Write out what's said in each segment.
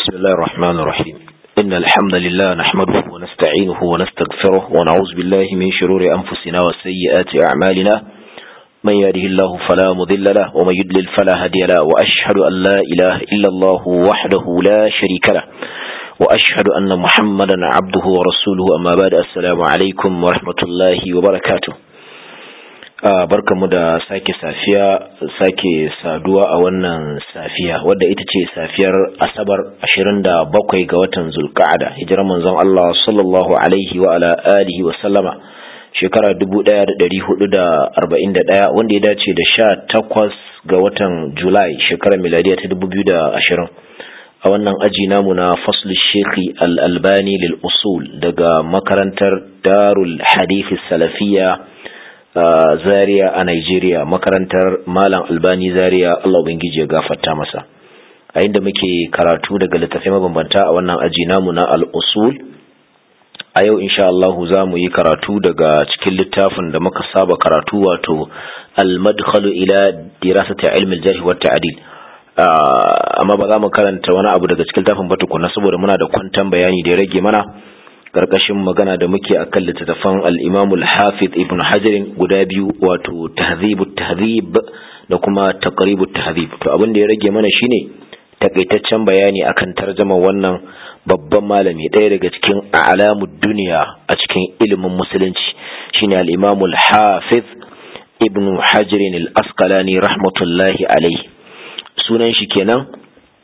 بسم الله الرحمن الرحيم إن الحمد لله نحمده ونستعينه ونستغفره ونعوذ بالله من شرور أنفسنا وسيئات أعمالنا من يهده الله فلا مضل له ومن يضلل فلا هادي له وأشهد أن لا إله إلا الله وحده لا شريك له وأشهد أن محمدا عبده ورسوله أما بعد السلام عليكم ورحمة الله وبركاته barkamu da sake saduwa a wannan safiya wadda ita ce safiyar asabar 27 ga watan zulqa'ada hijirar manzon Allah sallallahu alaihi wa ala alihi wa sallama shekara 1441 wanda ya dace da 18 ga watan Julai shekarar miladiya ta 2020 a wannan aji namu na fasl Sheikh Al-Albani lil usul daga makarantar Darul Hadith Salafiyya Zaria a Nigeria, makarantar Malam Albani Zaria, Allah ubangiji ya gafarta masa. A inda muke karatu daga littafai mabambanta a wannan aji namu na al-usul. A yau insha Allah za mu yi karatu daga cikin littafin da muka saba karatu wato al-madkhalu ila dirasati ilmi al-jarh wa ta'dil. Amma ba za mu karanta wani abu daga cikin littafin ba tukuna saboda muna da kwantan bayani da ya rage mana. Karkashin magana da muke akan littattafan al-Imam al-Hafiz Ibn Hajar guda biyu wato Tahdhibut Tahdhib da kuma Taqribut Tahdhib. To abin da ya rage mana shine takaitaccen bayani akan tarjuma wannan babban malami ɗaya daga cikin a'lamud dunya a cikin ilimin musulunci shine al-Imam al-Hafiz Ibn Hajar al-Asqalani rahmatullahi alayhi. Sunan shi kenan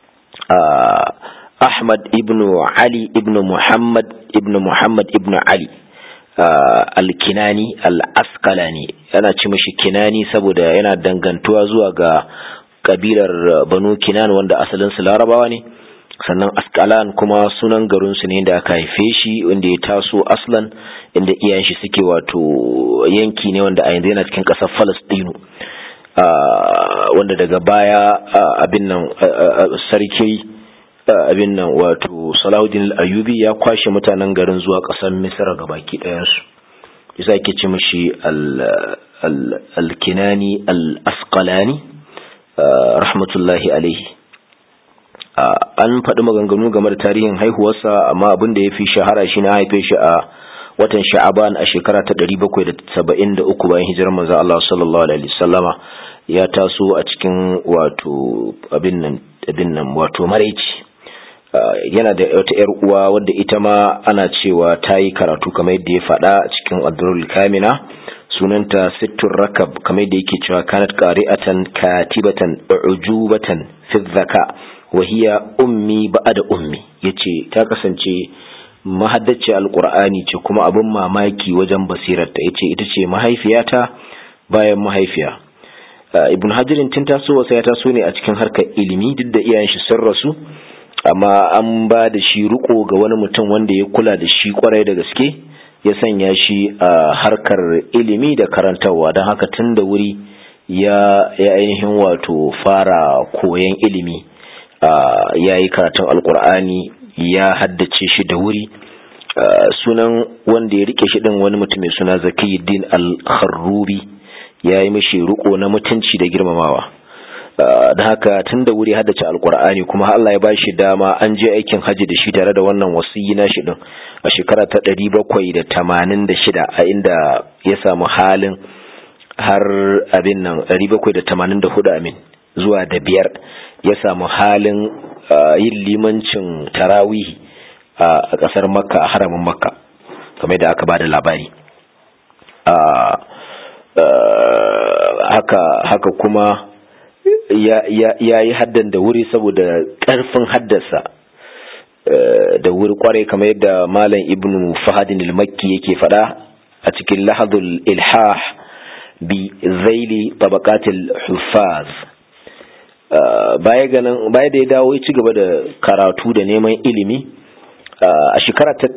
Ahmad ibn Ali ibn Muhammad ibn Ali al-Kinani al-Asqalani yana ci mishi Kinani saboda yana dangantuwa zuwa ga kabilar Banu Kinan wanda asalin su Larabawa ne sannan Asqalan kuma sunan garin su ne inda aka haife shi wanda ya taso aslan inda iyayen shi suke wato yanki ne wanda a yanzu yana cikin ƙasar Palestine wanda daga baya abin nan sarki abin nan wato Salahuddin al-Ayyubi ya kwashe mutanen garin zuwa ƙasar Misra gabaki ɗayan su yasa yake ce mishi al-Kinani al-Asqalani rahmatullahi alaihi. An faɗi maganganu game da tarihin haihuwarsa amma abin da yafi shahara shine an haife shi a watan Sha'aban a shekara ta 773 bayan hijirar manzo Allah sallallahu alaihi wasallama. Ya taso a cikin wato abin nan wato maraici. Yana da wata ‘yar uwa wadda ita ma ana cewa ta yi karatu kamar yadda ya faɗa cikin Adrul Kamina sunanta Sittur Rakab kamar yadda yake cewa kanat qari'atan katibatan ujubatan fi dhaka wa hiya ummi ba'da ummi yace ta kasance mahaddaci alqur'ani ce kuma abin mamaki wajen basirarta yace ita ce mahaifiyata bayan mahaifiya. Ibn Hajarin tun tasowa sai ya taso ne a cikin harkar ilimi duk da iyayen shi sun rasu amma an ba da shi riko ga wani mutum wanda ya kula da shi kwarai da gaske ya sanya shi a harkar ilimi da karantarwa don haka tun da wuri ya ainihin wato fara koyon ilimi ya yi karatun alkur'ani ya haddace shi da wuri. Sunan wanda ya rike shi din wani mutum mai suna Zakiyuddin al-Kharrubi ya yi mishi riko na mutunci da girmamawa. Da haka tun da wuri haddace alkur'ani kuma Allah ya ba shi dama an je aikin haji da shi tare da wannan wasiyyi na shi din a shekara ta 786 a inda ya samu halin har abin nan 784 amin zuwa da biyar ya samu halin yin limancin tarawih a kasar Makka a haramin Makka kamar da aka bada labari. Haka kuma ya yi haddan da wuri saboda ƙarfin haddasa da wuri kwarai kamar yadda Malam Ibn Fahadin al-Makki yake faɗa a cikin Lahadul Ilhah bi Zaili Tabaqatil Huffaz. Baya da ya dawo ya ci gaba da karatu da neman ilimi a shekara ta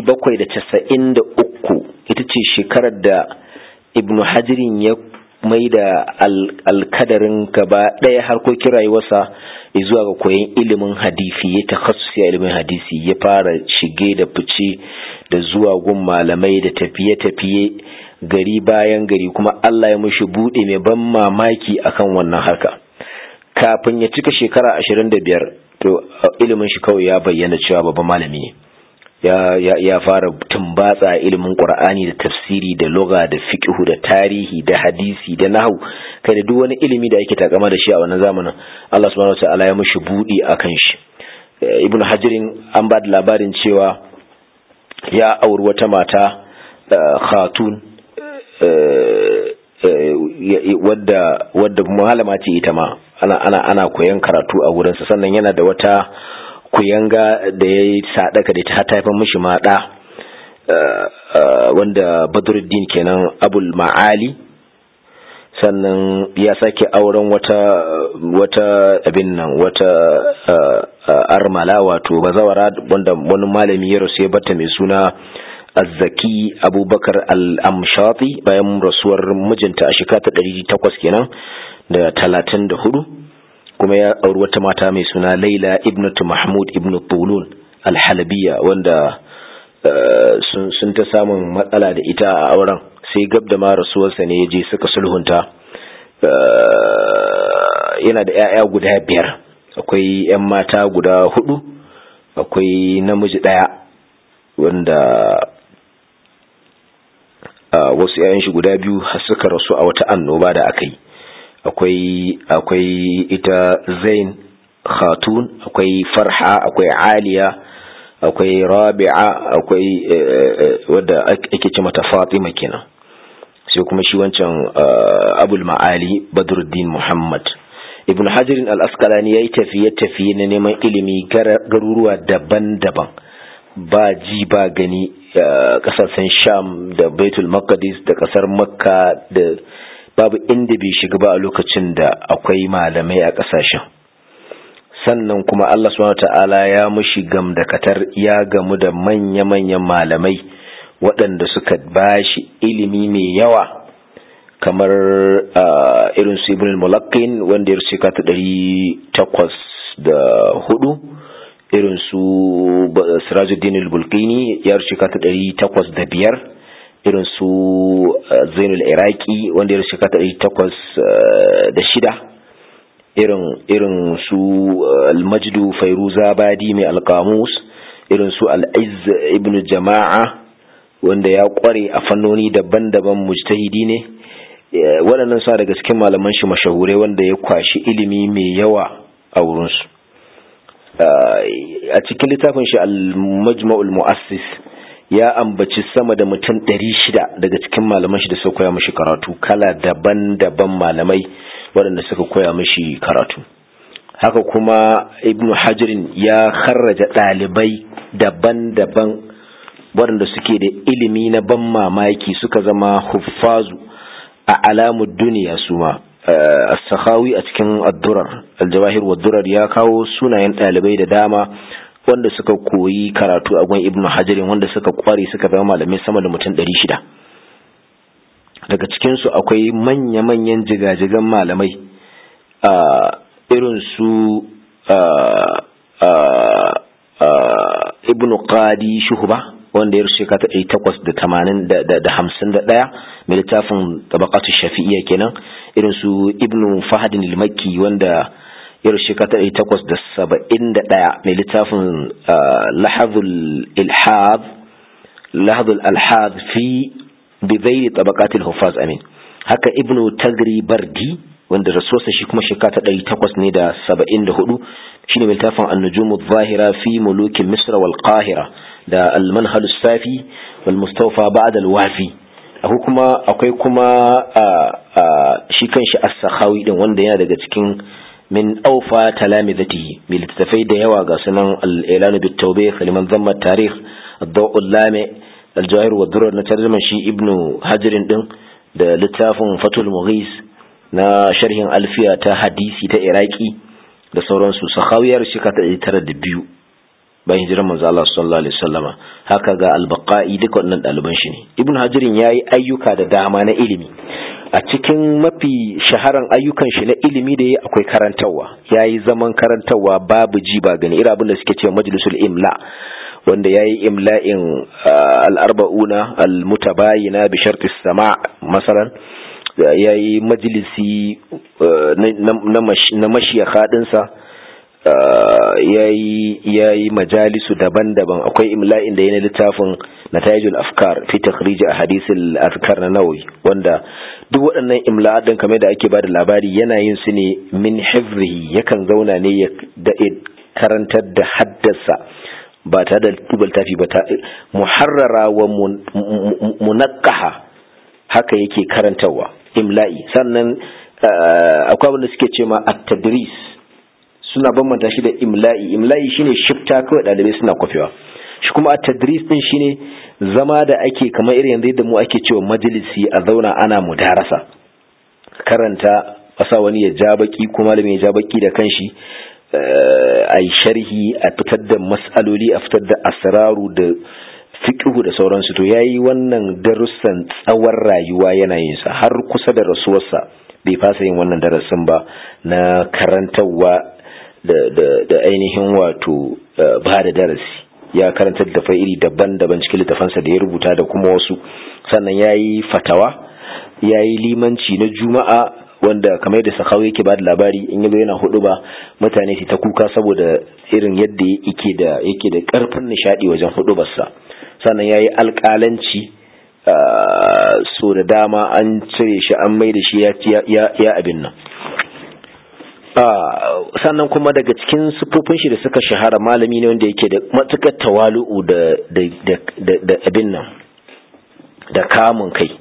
793 ita ce shekarar da Ibn Hajarin ya mai da alkadarin gaba ɗaya harkokin rayuwarsa zuwa ga koyon ilimin hadisi ya takhassusi a ilimin hadisi ya fara shige da fice da zuwa gun malamai da tafiye-tafiye gari bayan gari kuma Allah ya mushi buɗe mai ban mamaki akan wannan harka. Kafin ya cika shekara 25 to ilimin shi kawai ya bayyana cewa babban malami ne. ya fara tumbatsa ilimin Qur'ani da tafsiri da lugha da fiqh da tarihi da hadisi da nahwu, kai da duk wani ilimi da yake takama da shi a wannan zamanin Allah subhanahu wataala ya mishi budi akan shi. Ibn Hajarin an ba da labarin cewa ya auri wata mata khatun wadda malama ce ita ma ana koyan karatu a wurinsa, sannan yana da wata kuyanga da ya yi sadaka da ta haifar mishi maɗa wanda Badruddin kenan Abul Ma'ali, sannan ya sake auren wata abin nan wata armala wato bazawara wanda wani malami ya rasu ya bata mai suna Azzaki Abubakar al-Amshati bayan rasuwar mijinta a shekara ta 800 kenan da 34, kuma ya auri wata mata mai suna Laila ibnatu Mahmud ibn Tulun al-Halabiyya wanda sun ta samun matsala da ita a auren, sai gab da ma rasuwarsa ne yaje suka sulhunta. Yana da 'ya'ya guda 5, akwai 'yan mata guda 4, akwai namiji 1 wanda wasu 'ya'yan shi guda 2 har suka rasu a wata annoba da aka yi. akwai ita Zain Khatun, akwai Farha, akwai Aliya, akwai Rabi'a, akwai wadda ake ce mata Fatima kenan, sai kuma shi wancan Abul Ma'ali Badruddin Muhammad. Ibn Hajar al-Asqalani yayi tafiye na neman ilimi garuruwa daban-daban, ba ji ba gani, kasashen Sham da Baitul Maqdis da kasar Makka da babu inda bai shiga ba a lokacin da akwai malamai a ƙasashen. Sannan kuma Allah subhanahu wataala ya mushi gamdakatar ya gamu da manya-manyan malamai waɗanda suka bashi ilimi mai yawa, kamar irin su Ibn al-Mulaqqin wanda ya rusu ta 804, irin su Sirajuddin al-Bulqini ya rusu ta 805, irin su Zainul Iraqi wanda ya shekara 806, irin su Al-Majdu Fairuzabadi mai Al-Qamus, irin su Al-Izz ibn Jama'a wanda ya kware a fannoni daban-daban, mujtahidi ne. Waɗannan sa daga cikin malaman shi mashahurai wanda ya kwashi ilimi mai yawa a wurinsu. A cikin littafin shi Al-Majma'ul Mu'assis ya ambaci sama da mutum 600 daga cikin malaman shi da suka koya mishi karatu, kala daban-daban malamai waɗanda suka koya mishi karatu. Haka kuma Ibn Hajarin ya kharraja ɗalibai daban-daban waɗanda suke da ilimi na ban mamaki, suka zama huffazu a alamud duniya su ma. As-Sakhawi a cikin Ad-Durar Al-Jawahir wa Durar ya kawo sunayen ɗalibai da dama wanda suka koyi karatu a gun Ibn Hajarin, wanda suka kware suka zama malamai sama da mutum 600. Daga cikinsu akwai manya-manyan jigajigan malamai irin su Ibn Qadi Shuhba wanda ya rushe kata 851 mai littafin Tabaqatu Shafi'iyya kenan, irin su Ibn Fahd al-Makki wanda ya rushe kata 871 mai littafin Lahadul Alhad fi bidai Tabaqatil Huffaz amin. Haka Ibn Tagri Bardi wanda rasuwarsa shi kuma shekara 874 shine mai littafin An-Nujum adh-Dhahira fi Muluki Misr wal Qahira da Al-Manhal as-Safi wal Mustawfa ba'da al-Wafi. Akwai kuma shi kanshi As-Sakhawi din wanda yana daga cikin min awfa talamizatihi bil littafai da yawa ga sunan al-Ilan bit-Tawbih liman dhamma at-Tarikh ad-Daw' al-Lami al-Jawahir wa ad-Durar na tarjuman shi Ibn Hajar din da littafin Fathul Mughis na sharhin alfiya ta hadisi ta Iraki da sauransu. Sakhawiyar shi ka ta 902 bayan hijirar manzo Allah sallallahu alaihi wasallama. Haka ga al-Baqai duka wannan daliban shi ne. Ibn Hajarin yayi ayyuka da dama na ilimi. A cikin mafi shaharan ayyukan shi na ilimi da akwai karantawa. Yayi zaman karantawa babu ji ba gani, irin abin da suke cewa majlisul imla, wanda yayi imla'in al-arba'una al-mutabayina bi sharti as-sama' masalan. Yayi majalisi na mashiyaka dinsa yayi majalisu daban-daban. Akwai imla'in da yana littafin nata'ijul afkar fi takhrij ahadith al-azkar na Nawawi, wanda duk waɗannan imla'at din kamar da ake bada labari yana yin su ne min hifzihi, yakan zauna ne ya karantar da haddasa ba ta da tubal tafi ba ta muharrara wa munaqqaha, haka yake karantawa imla'i. Sannan akwai abin da suke cewa at-tadris, suna bambanta shi da imla'i shine shifta kawai dalibai suna kwafewa, shi kuma at-tadris din shine zama da ake kamar irin yanzu da mu ake cewa majalisi, a zauna ana mudarasa, karanta asa wani ya ja baki ko malami ya ja baki da kanshi, ai sharhi, a fitar da mas'aloli, a fitar da asraru da fiqhu da sauransu. To yayi wannan darussan tsawon rayuwa yana yin sa har kusa da rasuwarsa, bai fasa yin wannan darasin ba na karantawa da ainihin wato ba da darasi. Ya karanta da iri daban-daban cikin littafansa da ya rubuta da kuma wasu. Sannan yayi fatawa, yayi limanci na juma'a, wanda kamar yadda Sakhawi yake ba da labari, in yazo yana hudu ba mutane su ta kuka saboda irin yadda yake da karfin nishadi wajen hudubarsa. Sannan yayi alƙalanci, so da dama an cire shi an mai da shi ya abin nan. Sannan kuma daga cikin sifofin shi da suka shahara, malami ne wanda yake da matukar tawalu'u da abin nan, da kamun kai,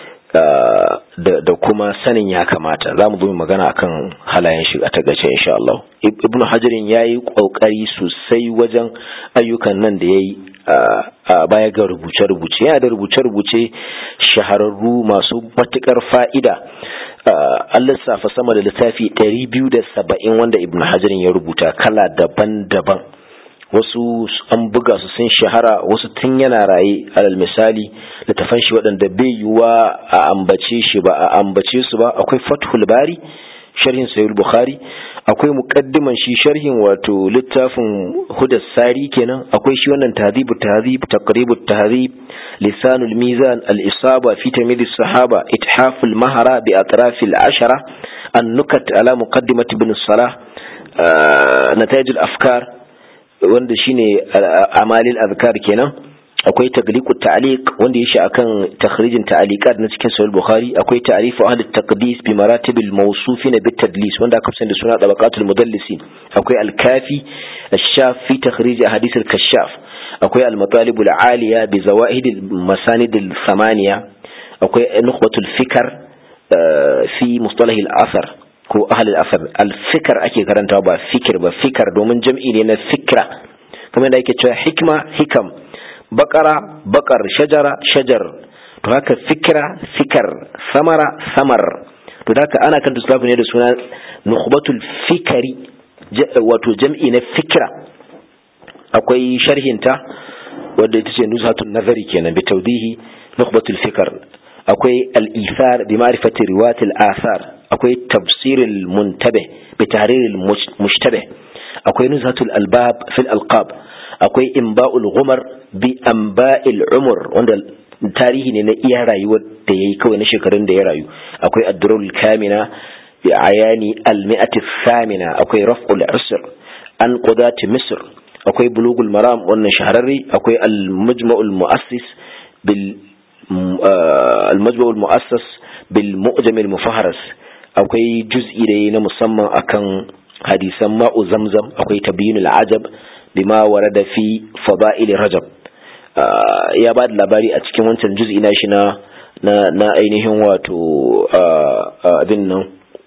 da kuma sanin ya kamata. za mu zo magana akan halayen shi a tagace insha Allah. Ibn Hajarin yayi kokari sosai wajen ayyukan nan da yayi baya ga rubuce-rubuce. Yana da rubuce-rubuce shahararru masu matukar fa'ida. An lissafa sama da littafi 270 wanda Ibn Hajarin ya rubuta kala daban-daban. Wasu an buga su sun shahara, wasu tun yana raye. Alal misali littafan shi waɗanda bai yiwuwa a ambace su ba, akwai Fathul Bari sharhin Sahih Bukhari, akwai muqaddiman shi sharhin wato littafin Hudas Sari kenan, akwai shi wannan Tahdhibut Tahdhib, Taqribut Tahdhib, Lisanul Mizan, Al-Isaba fi Tamyiz as-Sahaba, Ithaful Mahara bi Atrafil Ashara, An-Nukat ala Muqaddimat Ibn Salah, Nata'ijul Afkar wanda shine Amalil Azkar kenan. Akwai Tagliqut Ta'liq wanda yake akan takhrijin ta'liqat na cikin Sahih Bukhari. Akwai Ta'rifu Ahli at-Taqdis bi Maratibil Mawsufin bit-Tadlis wanda aka sani da suna Tabaqatul Mudallisin. Akwai Al-Kafi Ash-Shaf fi takhrij Ahadith al-Kashaf. Akwai Al-Matalib al-Aliya bi Zawaid al-Masanid al-Thamaniya. Akwai Nukhbatul Fikr fi Mustalah al-Athar ko Ahli al-Athar. Al-Fikr ake karantawa ba fikir ba, fikr domin jam'i ne na fikra, kamar da yake cewa hikma hikam, bakara bakar, shajara shajar, to haka fikra fikar, samara samar. to haka ana kan tuslafu ne da suna nukhbatul fikri, wato jam'i na fikra. akwai sharhinta wanda ita ce nuzhatun nazari kenan bi tawdihi nukhbatul fikr. akwai al-ithar bi ma'rifati riwayat al-athar. akwai tafsir al-muntabih bi tahrir al-mushtabih. akwai nuzhatul albab fil alqab. akwai imba'ul ghumar bi amba'il umur wanda tarihi ne na iya rayuwar da yayi kawai na shekarun da ya rayu. akwai ad-durrul kamina bi ayani al-mi'ati thamina. akwai raf'ul usr an qudati misr. akwai bulugul maram wannan shahararri. akwai al-majma'ul mu'assis bil al-majma'ul mu'assas bil mu'jam al-mufahras. akwai juz'i da na musamman akan hadisan ma'u zamzam. akwai tabyinul ajab bima warada fi fada'il rajab. ya ba da labari a cikin wancan juz'i na shi na ainihin wato abin nan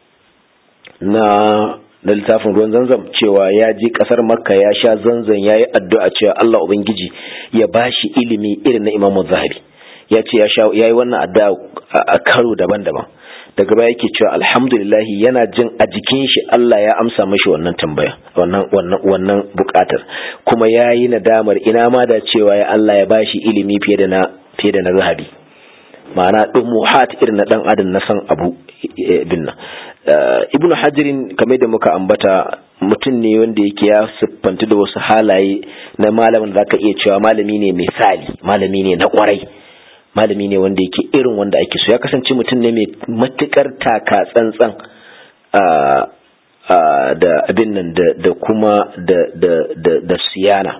na littafin ruwan zanzam, cewa ya je kasar makka ya sha zanzan, ya yi addu'a cewa Allah ubangiji ya bashi ilimi irin na imamu zahabi. ya ce ya yi wannan addu'a a karo daban-daban. daga baya yake cewa alhamdulillah yana jin a jikin shi Allah ya amsa mashi wannan tambaya, wannan bukatar, kuma yayi nadamar ina ma da cewa ya Allah ya bashi ilimi fiye da na zahabi. ma'ana dumuhat irin na dan adam na san abu binna. Ibn Hajarin kamar da muka ambata mutum ne wanda yake ya siffanta da wasu halaye na malamin da zaka iya cewa malami ne misali, malami ne na kwarai, malami ne wanda yake irin wanda ake so. ya kasance mutum ne mai matukar taka tsantsan da abin nan da kuma da siyana.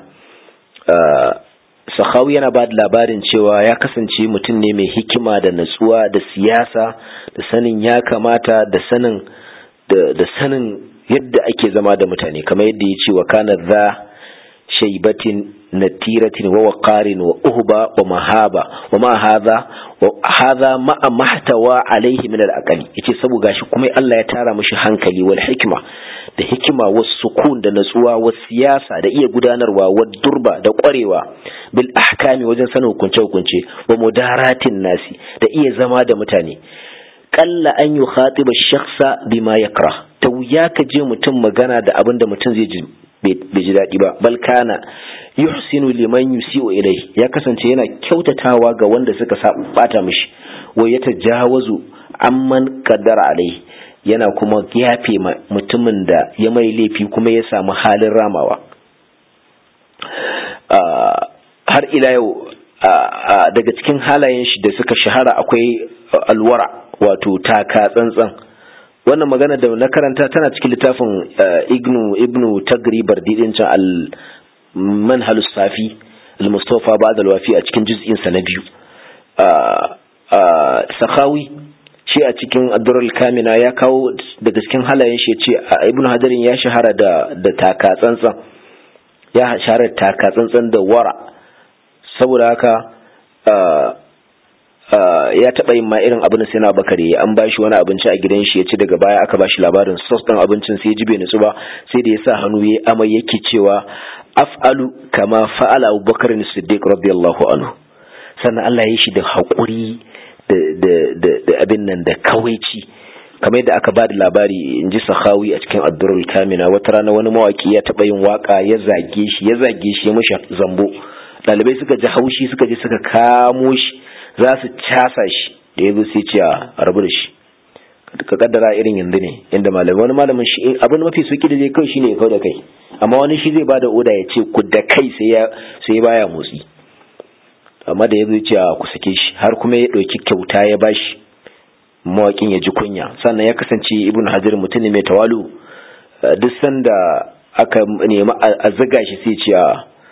Sakhawi yana ba da labarin cewa ya kasance mutum ne mai hikima da natsuwa da siyasa da sanin ya kamata da sanin yadda ake zama da mutane, kamar yadda ya ce wa kana za shaibatin natiratin wa waqarin wa uhba wa mahaba wa ma hadha ma'a mahtawa alaihi min al-aqli, yace saboda gashi kuma Allah ya tara mishi hankali wal hikma da hikima was sukun da natsuwa was siyasa da iya gudanarwa wa durba da kwarewa bil ahkami wajen sanin hukunce wa mudaratin nasi da iya zama da mutane. Qalla an yukhatiba ash-shakhsa bima yakrah, ta wuya ka je mutum magana da abin da mutum zai ji bai ji daɗi ba. Bal kana yuhsinu liman yusi'u ilai, ya kasance yana kyautatawa ga wanda suka bata mishi, wa yatajawazu amman qaddara alai, yana kuma yafe mutumin da ya mai laifi kuma ya samu halin ramawa. Har ila yau daga cikin halayen shi da suka shahara akwai alwara, wato taka tsantsan. Wannan magana da na karanta tana cikin littafin ibnu tagribar didin can al-manhal safi al-mustafa ba'd al-wafi a cikin juz'in sa na 2. Sakhawi shi a cikin ad-durrul kamina ya kawo daga cikin halayen shi yace ibnu hadarin ya shahara da taka tsantsan, ya shahara taka tsantsan da wara. Saboda haka ya taɓa yin ma irin abin sai na bakare, an bashi wani abinci a gidan shi ya ci, daga baya aka bashi labarin sos ɗin abincin sai ya ji bai nutsu ba, sai da ya sa hannu ya amai yake cewa af'alu kama fa'ala Abubakar Siddiq radiyallahu anhu. Sannan Allah ya yi shi da haƙuri da abin nan da kawaici, kamar yadda aka ba da labari in ji Sakhawi a cikin ad-durrul kamina. Wata rana wani mawaki ya taɓa yin waka ya zage shi ya mishi zambo. Ɗalibai suka ji haushi, suka je suka kamo shi za su casa shi, da ya zo sai ce a rabu da shi. Ka kaddara irin yanzu ne inda wani malamin shi abin mafi suki da zai kai shine ya kau da kai, amma wani shi zai bada oda ya ce ku da kai sai baya motsi, amma da ya zo ce ku sake shi, har kuma ya ɗauki kyauta ya bashi mawakin ya ji kunya. Sannan ya kasance ibn hajar mutum ne mai tawalu, duk sanda aka nemi a zaga shi sai ce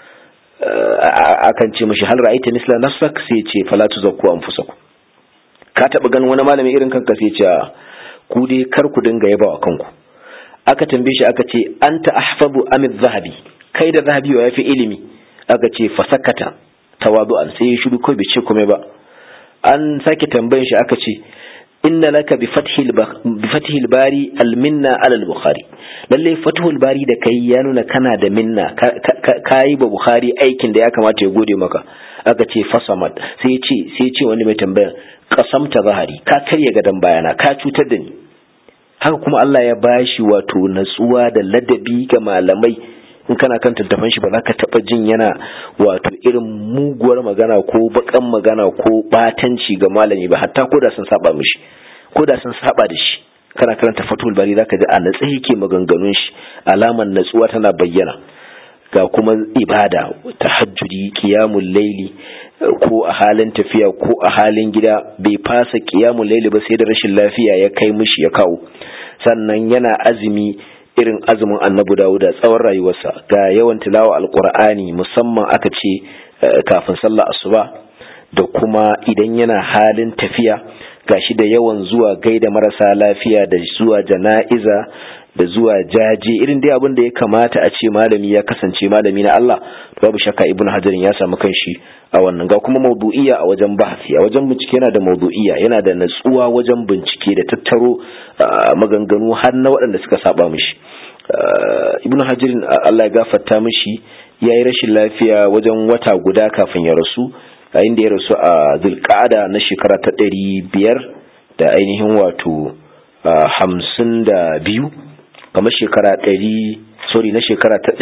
akan ce mashi hal ra'aita misla nafsak, sai ce fala tuzakku anfusakum. Ka taba ganin wani malami irin kanka? sai ce ku dai kar ku dinga yabawa kanku. Aka tambaye shi aka ce anta ahfazu am az-zahabi, kai da zahabi wa yafi ilimi? Aka ce fasakata tawadu'an, sai ya shiru ko bai ce komai ba. An sake tambayin shi aka ce inna laka bi fathil bari al-minna ala al-bukhari, lalle fathul bari da kai ya nuna kana da minna, kai ba bukhari aikin da ya kamata ya gode maka. Aka ce fasamat, sai ce wani mai tambaya qasamta zahari, ka karya gadan bayana, ka cutar da ni. Haka kuma Allah ya bashi wato natsuwa da ladabi ga malamai. In kana kan tattafan shi ba za ka taba jin yana wato irin muguwar magana ko bakan magana ko batanci ga malami ba, hatta koda sun saba mishi, koda sun saba da shi. Kana karanta fatul bari zaka ji a natsa yake maganganun shi, alaman natsuwa tana bayyana. Ga kuma ibada, tahajjudi, qiyamul layli, ko a halin tafiya ko a halin gida bai fasa qiyamul layli ba sai da rashin lafiya ya kai mishi ya kawo. Sannan yana azumi irin azumin annabi Dawuda tsawon rayuwarsa, ga yawan tilawa alqur'ani musamman aka ce kafin sallar asuba, da kuma idan yana halin tafiya gashi da yawan zuwa gaida marasa lafiya da zuwa jana'iza da zuwa jaje, irin dai abin da ya kamata a ce malami ya kasance malami na Allah. Babu shakka ibn hajar ya samu kanshi a wannan. Ga kuma mawdu'iyya a wajen bahasi, a wajen bincike yana da mawdu'iyya, yana da natsuwa wajen bincike da tattaro maganganu har na waɗanda suka saba mishi. Ibn hajar Allah ya gafarta mishi, ya yi rashin lafiya wajen wata guda kafin ya rasu, yayin da ya rasu a Zulqa'ada na shekara ta 500 da ainihin wato 52, kamar shekara 100 na shekara ta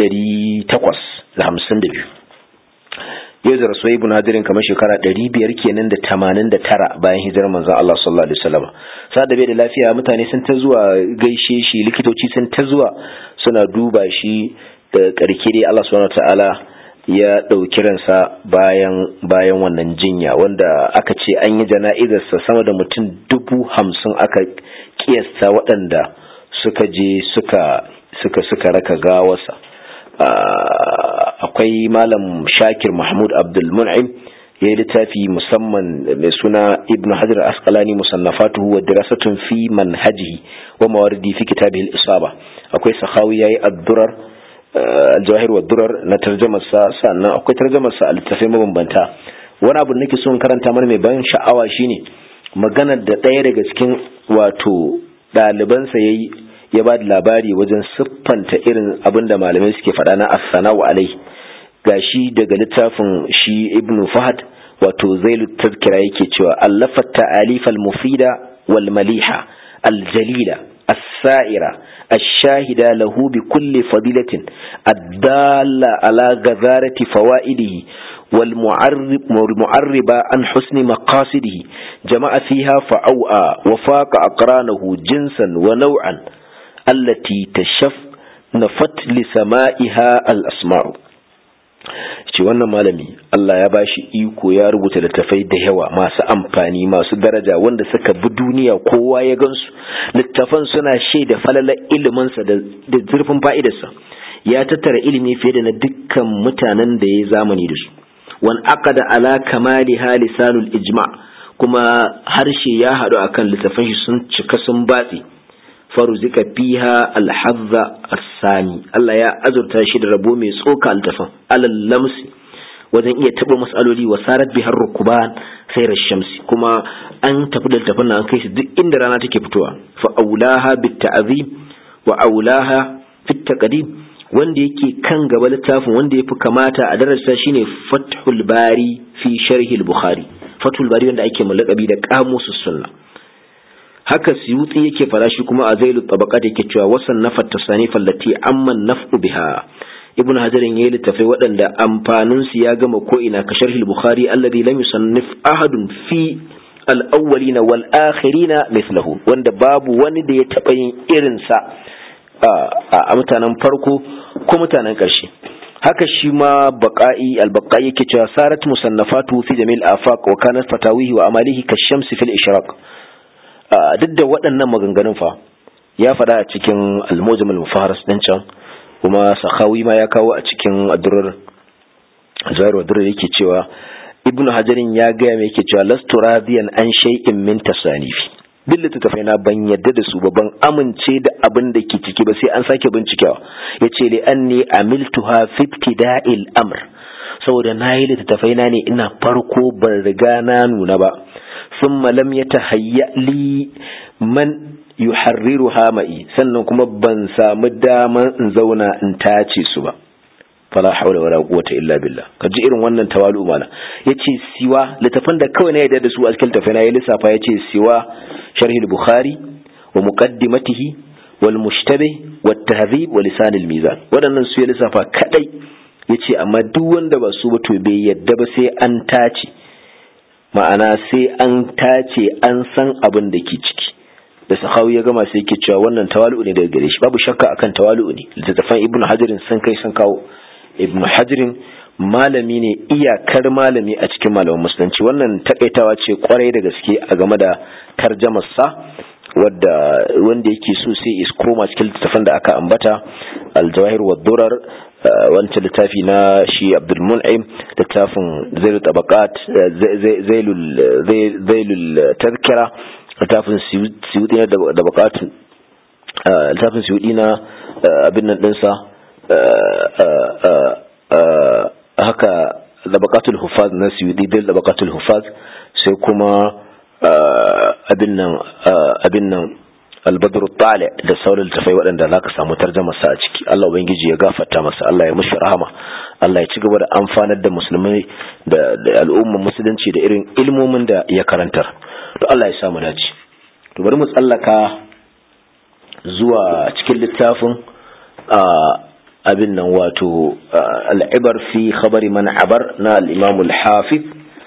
852. Yau da rasuwa ibn hadirin kamar shekara 500 kenan da 89 bayan hijirar manzon Allah sallallahu alaihi wasallam. Sa da bai da lafiya mutane sun ta zuwa gaishe shi, likitoci sun ta zuwa suna duba shi, da karke dai Allah subhanahu wataala ya dauki ransa bayan wannan jinya, wanda aka ce an yi jana'izarsa sama da mutum 50,000 aka kiyasta waɗanda suka je suka raka gawarsa. Akwai malam Shakir Mahmud Abdul Mun'im yayi littafi musamman mai suna Ibn Hajar Asqalani musannafatuhu wa dirasatun fi manhajihi wa mawaridi fi kitabihi al-Isaba. Akwai Sakhawi yayi ad-Durar al-Jawahir wa ad-Durar na tarjumar sa, sannan akwai tarjumar sa al-littafai mabambanta. Wani abu da nake so in karanta mana mai ban sha'awa shine maganar da ɗaya daga cikin wato ɗalibansa yayi, ya ba da labari wajen siffanta irin abin da malamai suke faɗa na as-sana'u alai. Gashi daga littafin shi Ibn Fahad wato Zailut Tazkira yake cewa allafa ta'alif al-mufida wal maliha al-jalila as-sa'ira ash-shahida lahu bi kulli fadilatin ad-dalla ala ghazarati fawaidihi wal mu'arriba an husni maqasidihi jama'a fiha fa'awa wa faqa aqranahu jinsan wa naw'an allati tashaffnafat li sama'iha al-asma'u. ce wannan malami Allah ya bashi iko ya rubuta littafai da yawa masu amfani masu daraja wanda suka bi duniya kowa ya gansu. Littafan suna shaida falalar iliminsa da zurfin fa'idarsa. Ya tattara ilimi fiye da na dukkan mutanen da ya zamani da su. Wan aqada ala kamali halisanul ijma, kuma harshe ya haɗu akan littafan shi sun cika sun batsi. Faruzika fiha alhazza as-sami, Allah ya azurta shi da rabo mai tsoka altafan alal lamsi wajen iya taba masaloli wa sarat bihar rukuban sayar shamsi, kuma an tafi da altafan nan an kai shi duk inda rana take fitowa. Fa aulaha bit ta'zim wa aulaha fit taqdim, wanda yake kan gaba littafin wanda yafi kamata a darasa shine Fathul Bari fi sharh al-Bukhari. Fathul Bari wanda ake mulakabi da Qamusus Sunnah. Haka Suyuti yake fara shi kuma a Zailut Tabaqat yake cewa wasan nafat tasanif allati amman naf'u biha. Ibn Hajar yayi littafai waɗanda amfanin su ya gama ko ina ka sharh al-Bukhari alladhi lam yusannif ahadun fi al-awwalin wal akhirin mithluhu, wanda babu wani da ya taba yin irin sa a mutanen farko ko mutanen ƙarshe. Haka shi ma Baqai al-Baqai yake cewa sarat musannafatu fi jami'il afaq wa kanat fatawihi wa amalihi kashamsi fil ishraq. Duk da waɗannan maganganun fa ya faɗa a cikin al-Mujam al-Mufaharas din can, kuma Sakhawi ma ya kawo a cikin ad-Durar Zawahir wa Durar yake cewa Ibn Hajarin ya ga me yake cewa lastu radiyan an shay'in min tasanifi, duk littattafai na ban yadda da su ba, ban amince da abin da ke ciki ba sai an sake bincikewa. Yace li anni amiltuha fi ibtida'il amr, saboda nayi littattafai na ne ina farko ban riga na nuna ba. ثم لم يتهيأ لي من يحررها معي, sannan kuma ban samu daman in zauna in tace su ba. Fala hawla wala quwwata illa billah. Kaji irin wannan tawalu mala. Yace siwa littafan da kawai na yadda da su a cikin tafina ya lissafa, yace siwa sharh al-Bukhari wa muqaddimatihi wal mushtabih wat tahdhib wa lisan al-mizan. Wadannan su ya lissafa kadai. Yace amma duk wanda ba su ba to bai yadda ba sai an tace, ma'ana sai an tace an san abin da ke ciki. Da Sakhawi ya gama sai yake cewa wannan tawalu ne daga gare shi, babu shakka akan tawalu ne. Littattafan Ibn Hajar sun kai sun kawo. Ibn Hajar malami ne iyakar malami a cikin malaman musulunci. Wannan takaitawa ce kwarai da gaske a game da tarjamar sa, wanda yake so sai is koma cikin littattafan da aka ambata, Al-Jawahir wa Durar, wancan littafi na shi Abdul Mun'im, littafin Zailut Tabaqat, Zailul Tazkira, littafin Suyuti na Tabaqat, littafin Suyuti na abin nan dinsa, haka Tabaqatul Hufaz na Suyuti, Tabaqatul Hufaz, sai kuma abin nan Al-Badr al-Tali da sauran littafai waɗanda za ka samu tarjama sa a ciki. Allah ubangiji ya gafarta masa, Allah ya mushi rahama, Allah ya ci gaba da amfanar da musulmai da al'ummar musulunci da irin ilmomin da ya karantar. To Allah ya samu dace. To bari mu tsallaka zuwa cikin littafin abin nan wato al-Ibar fi khabari man abar na al-Imam al-Hafiz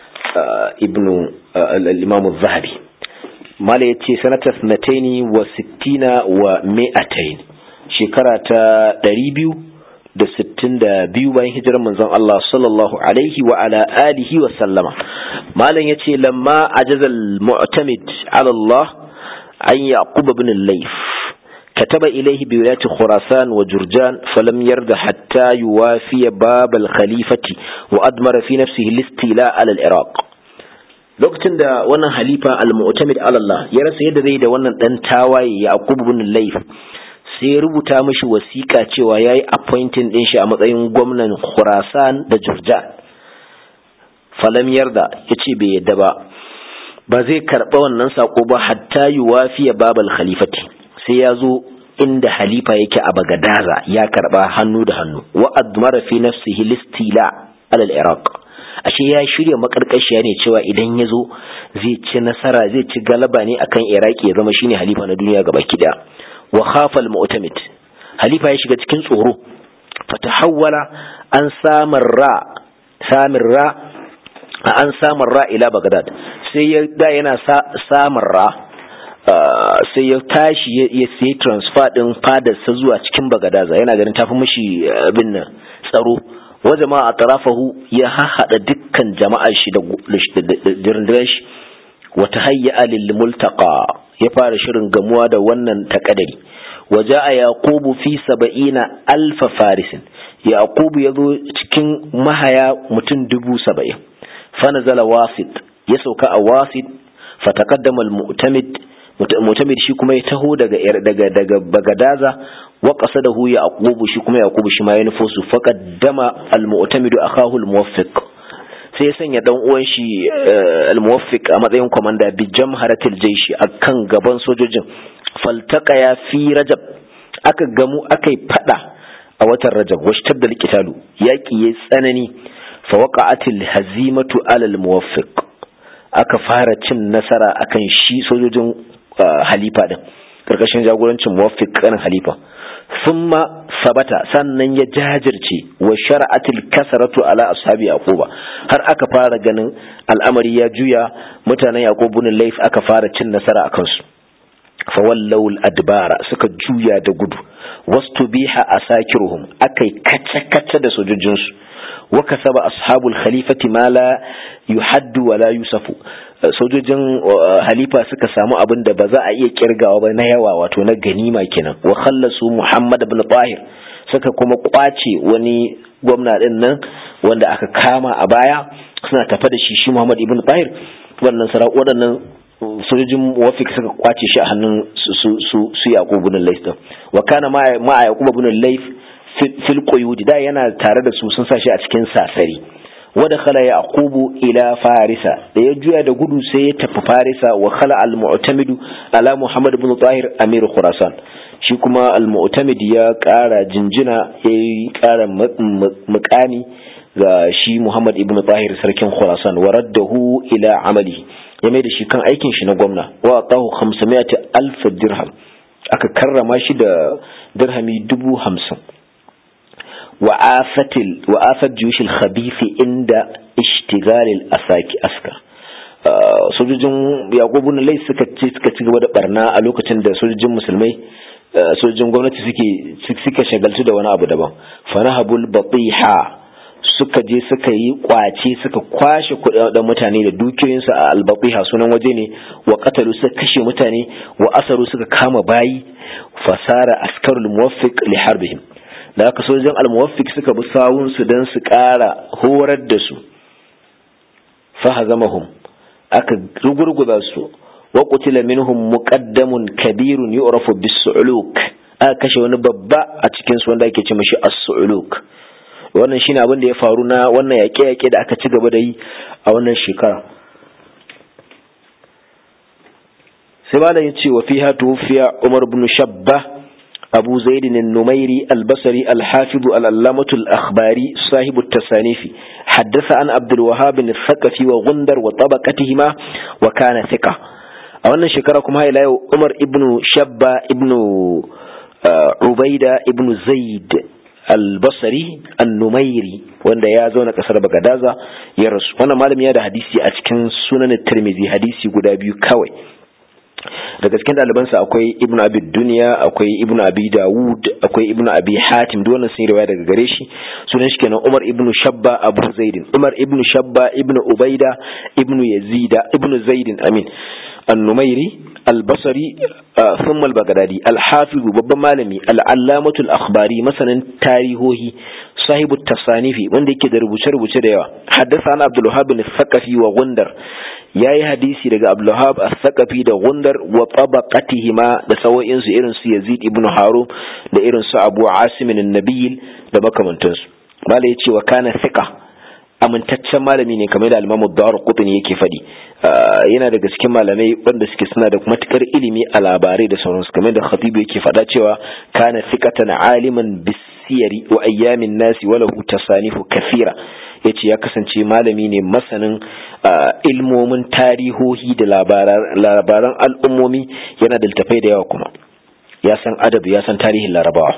al-Imam al-Zahabi. Mala ya ce sanatar 260 shekara ta 262 bayan hijirar manzon Allah sallallahu alaihi wa ala alihi wa sallama. Malam ya ce lamma ajazal mu'tamid ala Allah an Yaqub ibn al-Layth, كتب إليه بولاية خراسان وجرجان فلم يرد حتى يوافي باب الخليفة وأدمر في نفسه الاستيلاء على العراق. lokacin da wannan halifa al-mu'tamid ala Allah ya rasa yadda zai da wannan dan tawaye Yaqub ibn Layth, sai ya rubuta mishi wasiƙa cewa yayi appointing din shi a matsayin gwamnan Khurasan da Jurjan. Falam yarda, yace bai yadda ba zai karba wannan sako ba hatta yuwafiya babal khalifati, sai ya zo inda halifa yake a Bagadaza ya karba hannu da hannu. Wa admara fi nafsihi listila ala al-Iraq, ashe ya shirya makarkashiya ne cewa idan ya zo zai ci nasara, zai ci galaba ne akan Iraki, ya zama shine halifa na duniya gaba kida. Wa khafa al-mu'tamid, halifa ya shiga cikin tsoro. Fatahawwala an samarra ila Baghdad, sai ya da yana samarra, sai ya tashi ya sai transfer din fadarsa zuwa cikin Bagadaza, yana ganin tafi mishi abin nan tsaro. Wa jama'a atrafahu, ya hahada dukkan jama'ar shi da dirdiran shi. Wa tahayya lil multaqa, ya fara shirin gamuwa da wannan takadari. Wa jaa yaqubu fi 70,000 farisin, yaqubu yazo cikin mahaya mutum 70,000. fa nazala wasit, ya sauka a wasit. Fa taqaddama al-mu'tamid shi kuma ya taho daga Bagadaza. Wa qasadahu yaqubu, shi kuma yaqubu shi ma ya nufo su. Faqaddama al-mu'tamidu akahu al-muwaffiq, sai ya sanya dan uwan shi al-muwaffiq a matsayin komanda bi jamharatil jaysh, akan gaban sojojin. Faltaqa ya fi Rajab, aka gamu akai fada a watan Rajab. Washtadda al-qitalu, yaki yayi tsanani. Fa waqa'atil hazimatu ala al-muwaffiq, aka fara cin nasara akan shi sojojin halifa din karkashin jagorancin muwaffiq kan halifa. Thumma sabata, sannan ya jajirce. Wa shar'atil kasratu ala ashabi yaquba, har aka fara ganin al'amari ya juya, mutanen Yaqub ibn Layth aka fara cin nasara akan su. Fa wallaw al-adbara, suka juya da gudu. Wastubiha asakiruhum, akai kace-kace da sojojin su. Wa kasaba ashabul khalifati ma la yuhaddu wa la yusafu, sojojin halifa suka samu abin da ba za a iya kirgawa ba na yawa, wato na ganima kenan. Wa khallasu Muhammad ibn Tahir, suka kuma kwace wani gwamna din nan wanda aka kama a baya, suna tafa da shi Muhammad ibn Tahir. Waɗannan sojojin muwaffiq suka kwace shi a hannun su Yaqub ibn Layth. Wa kana ma Yaqub ibn Layth fil quyud, da yana tare da su, sun sa shi a cikin sasari. Wada khala yaqubu ila farisa, da ya juya da gudu sai ya tafi farisa. Wa khala al-mu'tamidu ala Muhammad ibn Tahir amir Khurasan, shi kuma al-mu'tamid ya ƙara jinjina, ya ƙara mukami ga shi Muhammad ibn Tahir sarkin Khurasan. Wa raddahu ila amali, ya mai da shi kan aikin shi na gwamna. Wa atahu 500,000 dirham, aka karrama shi da dirhami 50,000. wa'afat juyushil khabithi inda ishtigalil askar, sojojin Yaqub ibn Layth suka ci gaba da barna a lokacin da sojojin musulmai, sojojin gwamnati suka shagaltu da wani abu daban. Fanahabul batiha, suka je suka yi kwace, suka kwashe kudaden mutane da dukiyoyinsu a al-batiha, sunan waje ne. Wa qatalu, suka kashe mutane. Wa asaru, suka kama bayi. Fasara askarul muwaffiq li harbihim, da aka sojojin al-muwaffiq suka bi sawunsu don su ƙara horar da su. Fahazamahum, aka rugurguza su. Wa qutila minhum muqaddamun kabirun yu'rafu bis-su'luk, aka kashe wani babba a cikin su wanda ake ce mishi as-su'luk. Wannan shine abin da ya faru na wannan yaƙe-yaƙe da aka ci gaba da yi a wannan shekara. Sai malam ya ce wa fiha tufiya Umar ibn Shabba أبو زيد النميري البصري الحافظ العلامة الأخباري صاحب التصانيف. حدث عن عبد الوهاب الثقفي وغندر وطبقتهما وكان ثقة. أولا شكركم هاي لا عمر ابن شبة ابن عبيدة ابن زيد البصري النميري wanda ya zauna kasar Bagadaza ya rasu. Wannan malami ya da hadisi a cikin sunan Tirmidhi, hadisi guda biyu kawai. Daga cikin ɗalibansa akwai Ibn Abi Dunya, akwai Ibn Abi Dawud, akwai Ibn Abi Hatim, duk wannan sun riwaya daga gare shi. Sunan shi kenan Umar ibn Shabba Abu Zaidin, Umar ibn Shabba ibn Ubaida ibn Yazida ibn Zaidin amin an-Numairi al-Basri thumma al-Baghdadi al-Hafiz babban malami al-Allamatul akhbari masanin tarihohi sahibu tasanifi wanda yake da rubuce-rubuce da yawa. Haddathana Abdul Wahhab al-Thaqafi wa Gundar, yayi hadisi daga Abdul Wahhab al-Thaqafi da Gundar wa tabaqatihima da sawo'in su irin su Yazid ibn Harun da irin su Abu Asim an-Nabil da makamantansu. Mala yace wa kana thiqa, amintaccen malami ne kamar da al-Imam ad-Darqutni yake fadi. Yana daga cikin malamai wanda suke suna da matukar ilimi a labarai da sauransu, kamar da Khatib yake fada cewa kana thiqatan aliman bisiyari wa ayyamin nasi wa lahu tasanifu kathira. Yace ya kasance malami ne masanin ilmomin tarihohi da labaran al'ummomi, yana da littafai da yawa kuma ya san adab, ya san tarihin Larabawa.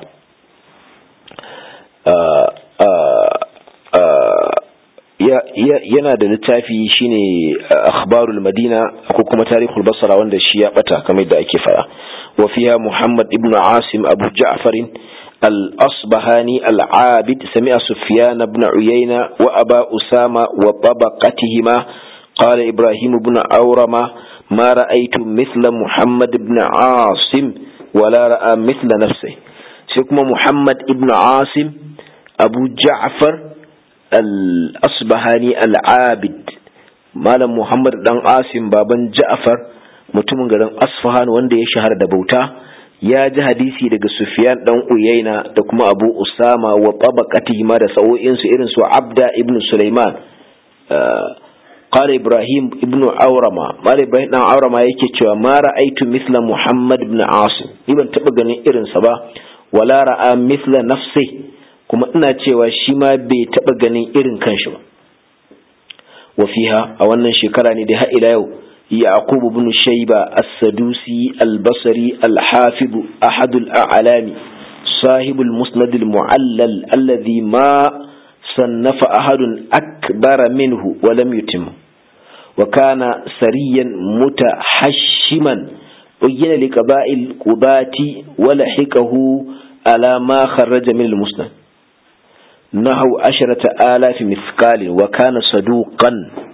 yana da littafi shine akhbarul madina ko kuma tarihul basra wanda shi ya bata kamar da ake fara. wa fiha Muhammad ibn Asim Abu Ja'far al-Asbahani al-Abid sami'a Sufyan ibn Uyayna wa Aba Usama wa tabaqatihima qala Ibrahim ibn Awrama ma ra'aytu mithla Muhammad ibn Asim wa la ra'a mithla nafsihi. sai kuma Muhammad ibn Asim Abu Ja'far al-Asbahani al-Abid, malam Muhammad dan Asim baban Ja'far mutumin garin Asfahan wanda ya shahara da bauta, ya ji hadisi daga Sufyan dan Uyayna da kuma Abu Usama wa tabaqatihi ma da sa'o'in su irin su Abda ibn Sulaiman. qala Ibrahim ibn Awrama, malam Ibrahim dan Awrama yake cewa ma ra'aitu mithla Muhammad ibn Asim, ni ban taba ganin irin sa ba, wala ra'a mithla nafsihi, kuma ina cewa shi ma bai taɓa ganin irin kanshi ba. wa fiha a wannan shekara ne da har ila yau Yaqub ibn Shayba as-Sadusi al-Basri al-Hafid ahad al-a'lami sahib al-Musnad al-Mu'allal alladhi ma sannafa ahad akbar minhu wa lam yutim, wa kana sariyan mutahashiman uyina li qaba'il qubati wa lahiqahu ala ma kharraja min al-Musnad نحو 10,000 مثقال وكان صدوقا.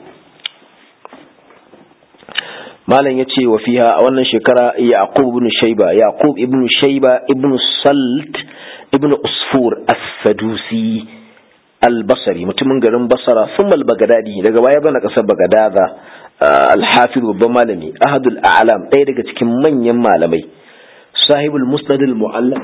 malam yace wa fiha a wannan shekara Yaqub ibn Shayba ibn Salt ibn Usfur as-Sadusi al-Basri mutumin garin Basra, thumma al-Baghdadi daga baya bana kasar Baghdada, al-Hafiz babban malami ahadul a'lam ɗaya daga cikin manyan malamai, sahibul Musnad al-Mu'allal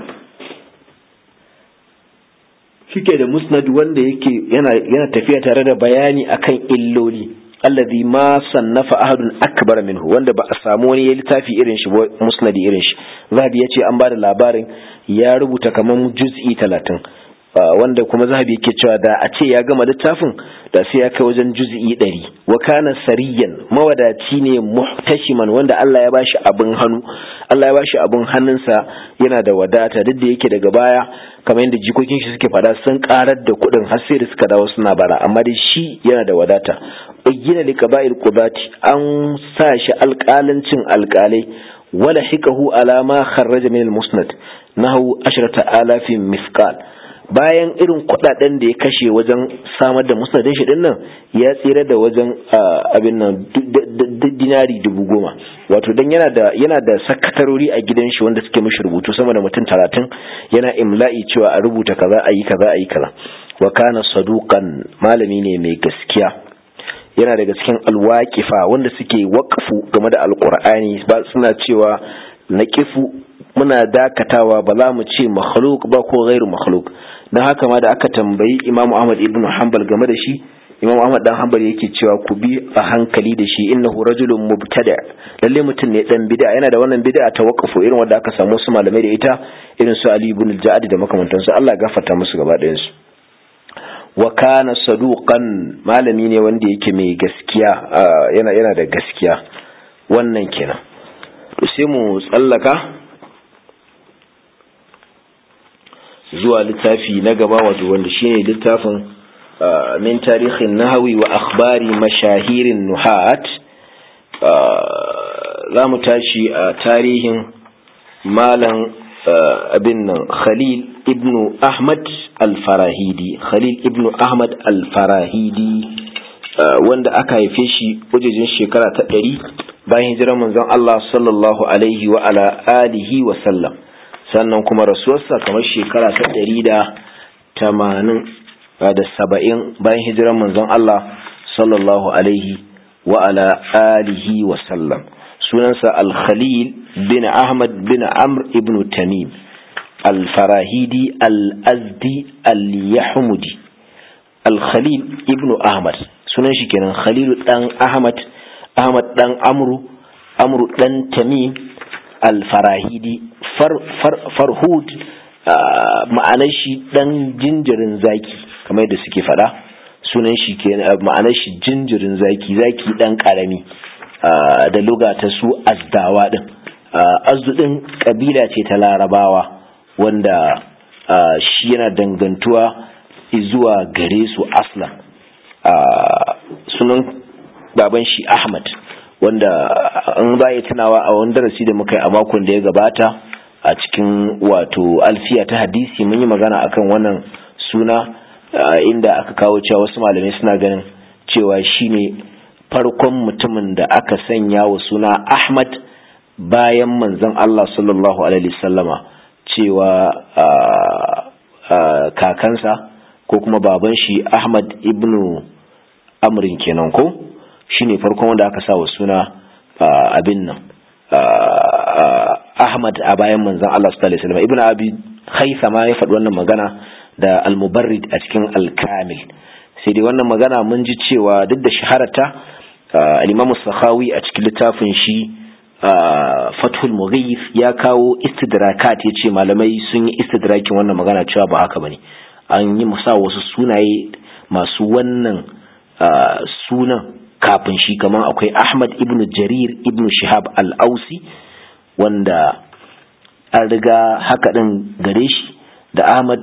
shike da musnad wanda yake yana tafiya tare da bayani akan illoli, alladhi ma sannafa ahadun akbar minhu, wanda ba a samu wani littafi irin shi ba, musnadi irin shi. Zahabi yace an bada labarin ya rubuta kaman juz'i 30, wanda kuma Zahabi yake cewa da a ce ya gama littafin da sai ya kai wajen juz'i 100. wa kana sariyan, mawadaci ne muhtashiman, wanda Allah ya bashi abin hannu, Allah ya bashi abin hannunsa, yana da wadata, duk da yake daga baya kamar yadda jikokin shi suke fada sun karar da kudin har sai da suka dawo suna bara, amma dai shi yana da wadata. Ugina li qaba'il qudati, an sa shi alƙalancin alƙalai, wala hikahu ala ma kharraja min al-musnad nahu 10,000 mithqal. bayan irin kudaden da ya kashe wajen samar da musnadin shi din nan, ya tsira da wajen abin nan dinari 10,000. wato dan yana da sakatarori a gidan shi wanda suke mishi rubutu sama da mutum 30, yana imla'i cewa a rubuta kaza ayi kaza ayi kaza. wa kana saduqan, malami ne mai gaskiya, yana daga cikin alwaqifa wanda suke waqfu game da alqur'ani, ba suna cewa naqifu, muna dakatawa, ba za mu ce makhluq ba ko ghairu makhluq. dan haka ma da aka tambayi Imam Ahmad ibn Hanbal game da shi, Imam Ahmad dan Hanbal yake cewa ku bi a hankali da shi, innahu rajulun mubtada', lalle mutum ne dan bid'a, yana da wannan bid'a ta waqfu irin wanda aka samu su malamai da ita, irin su Ali ibn al-Ja'd da makamantansu, Allah ya gafarta musu gaba ɗayan su. wa kana saduqan, malami ne wanda yake mai gaskiya, yana da gaskiya. wannan kenan. sai mu tsallaka zuwa littafi na gaba, wato wanda shine littafin min tarihin nahawi wa akhbari mashahirin nuhat. za mu tashi a tarihin malam abin nan Khalil ibn Ahmad al-Farahidi, wanda aka haife shi wajejen shekara ta bayan hijirar manzon Allah sallallahu alaihi wa ala alihi wa sallam, sannan kuma rasuwarsa kamar shekara ta 170 bayan hijirar manzon Allah sallallahu alaihi wa ala alihi wa sallam. Sunansa al-Khalil bin Ahmad bin Amr ibn Tamim al-Farahidi al-Azdi al-Yahmudi. Al-Khalil ibn Ahmad sunan shi kenan, Khalil dan Ahmad dan Amru dan Tamim al-Farahidi. Farhud ma'anar shi dan jinjirin zaki, kamar yadda suke fada. Sunan shi kenan, ma'anar shi jinjirin zaki dan karami, da luga ta su azdawa din. Azdu din kabila ce ta Larabawa wanda shi yana dangantuwa zuwa gare su aslan. Sunan baban shi Ahmad, wanda an baya tunawa a wani darasi da muka yi a makon da ya gabata a cikin wato alfiya ta hadisi, mun yi magana akan wannan suna, inda aka kawo cewa wasu malamai suna ganin cewa shine farkon mutumin da aka sanya wa suna Ahmad bayan manzon Allah sallallahu alaihi wasallama, cewa kakansa ko kuma baban shi Ahmad ibnu Amrin kenan ko shine farkon wanda aka sa wa suna abin nan Ahmad a bayan manzon Allah sallallahu alaihi wasallam. Ibn Abi Khaythama ya faɗi wannan magana da Al-Mubarrid a cikin Al-Kamil. Sai dai wannan magana mun ji cewa duk da shaharata, al-Imam Sakhawi a cikin littafin shi Fathul Mughith ya kawo istidrakat, yace malamai sun yi istidrakin wannan magana cewa ba haka bane. An yi musa wasu sunaye masu wannan sunan kafin shi, kamar akwai Ahmad ibn Jarir ibn Shihab al-Ausi, wanda an riga haka din gare shi, da